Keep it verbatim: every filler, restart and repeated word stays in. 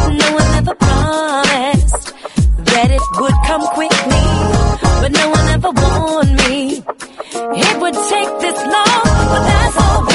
no one ever promised that it would come quickly, but no one ever warned me it would take this long. But that's all